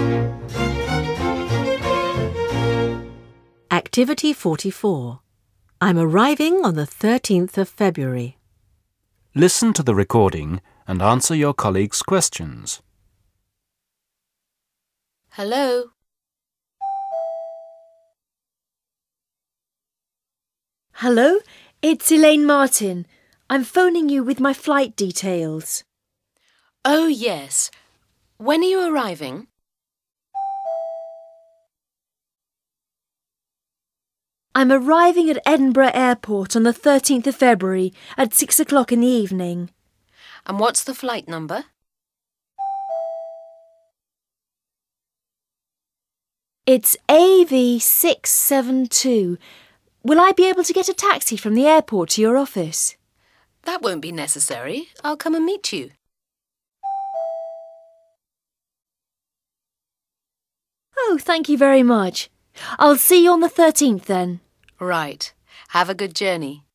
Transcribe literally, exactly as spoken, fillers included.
Activity forty-four. I'm arriving on the thirteenth of February. Listen to the recording and answer your colleagues' questions. Hello? Hello, it's Elaine Martin. I'm phoning you with my flight details. Oh, yes. When are you arriving? I'm arriving at Edinburgh Airport on the thirteenth of February at six o'clock in the evening. And what's the flight number? It's A V six seven two. Will I be able to get a taxi from the airport to your office? That won't be necessary. I'll come and meet you. Oh, thank you very much. I'll see you on the thirteenth then. Right. Have a good journey.